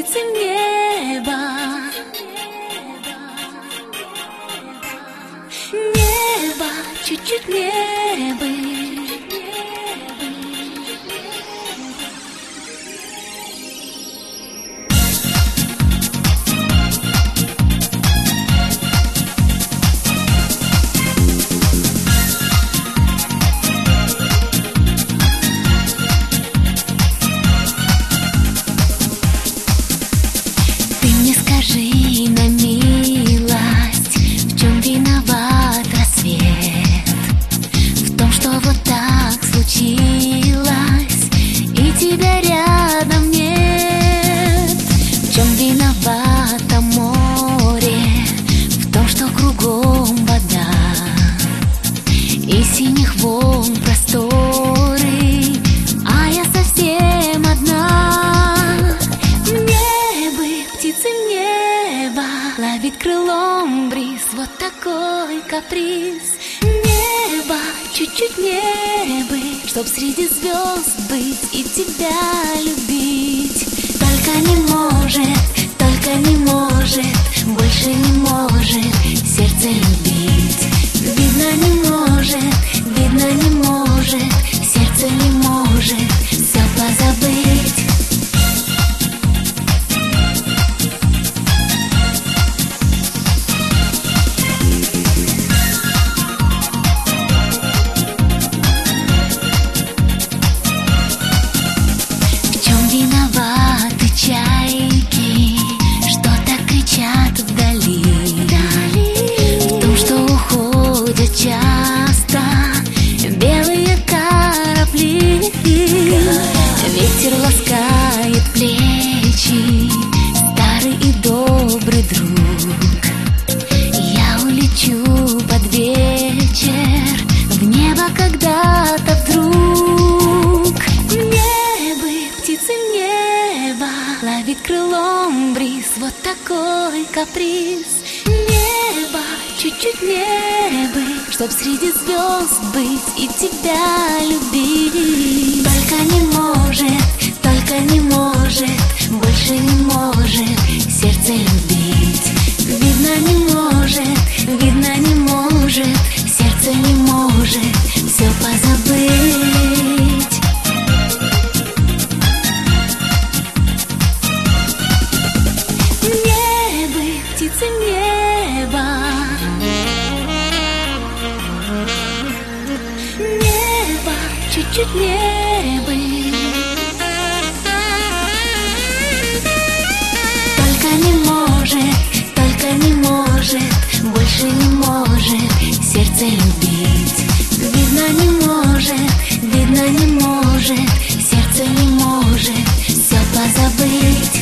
птицы неба. Небо, чуть-чуть небо. Скажи на милость, в чем виноват рассвет? В том, что вот так случилось, и тебя рядом нет. В чем виновато море? В том, что кругом вода и синих волн просторы, а я совсем одна. Мне бы птицы неба ловить крылом бриз, вот такой каприз. Небо, чуть-чуть небо, чтоб среди звезд быть и тебя любить. Только не может, больше не может сердце любить. Видно не может, сердце не может все позабыть. Виноваты чайки, что так кричат вдали. В том, что уходят часто белые корабли. Ветер ласкает плечи, старый и добрый друг. Я улечу под вечер в небо когда-то вдруг. Птицы неба ловит крылом бриз, вот такой каприз. Небо, чуть-чуть небо, чтоб среди звезд быть и тебя любить. Только не может, больше не может сердце любить. Видно не может, сердце не может все позабыть. Птицы неба, небо, чуть-чуть небо. Только не может, больше не может сердце любить. Видно не может, сердце не может все позабыть.